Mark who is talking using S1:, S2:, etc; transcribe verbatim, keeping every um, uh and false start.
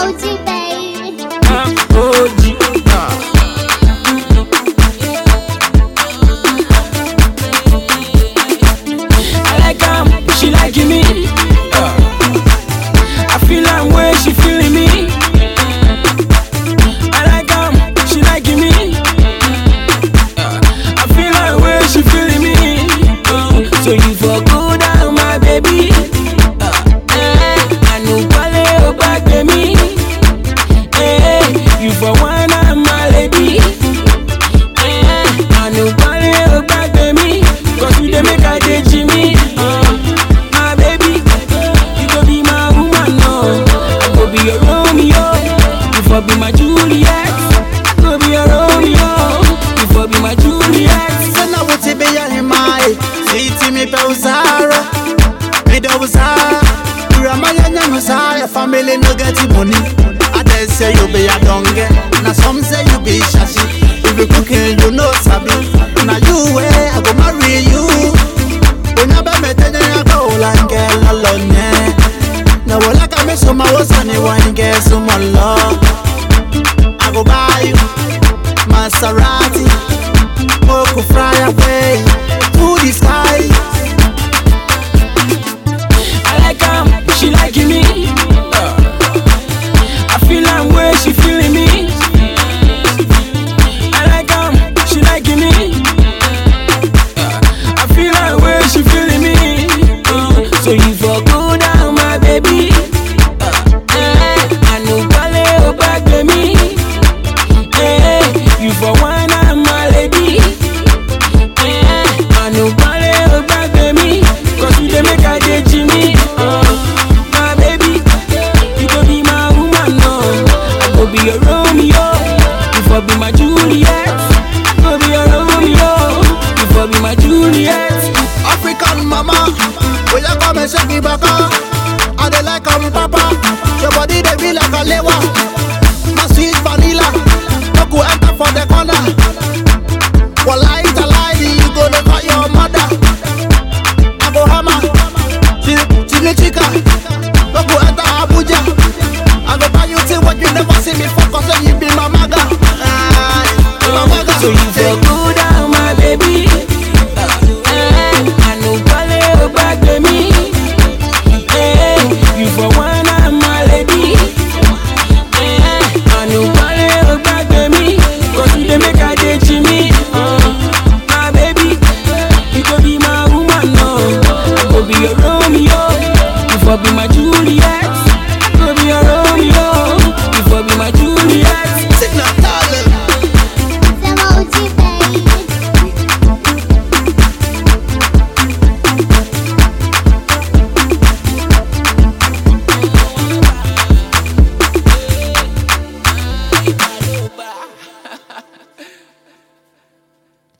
S1: O G, baby.
S2: I'm O G. I like her, she liking me. Uh, I feel like when she feeling me. I like her, she liking me. Uh, I feel like when she feeling me. Uh, so you for go down, my baby. Uh, eh, I know quale o back to me. Eh, you for one of my lady. Eh, I know quale o back to me. Cause you dey make I dey Jimmy. Uh, my baby, you go be my woman, no. I go be your Romeo. You for be my Juliet. I go be your Romeo. You for be my Juliet.
S3: Sana wuti be ya himai, siti mi pe usara, mi do usara. Rama ya nyangu saya, family no get money. Others say you be a donge, na some say you be shashi. If you cooking, you know sabi. Na you way, I go marry you. Una be me tenya ya go lange la lonye. Na wala kame so ma wasani wange so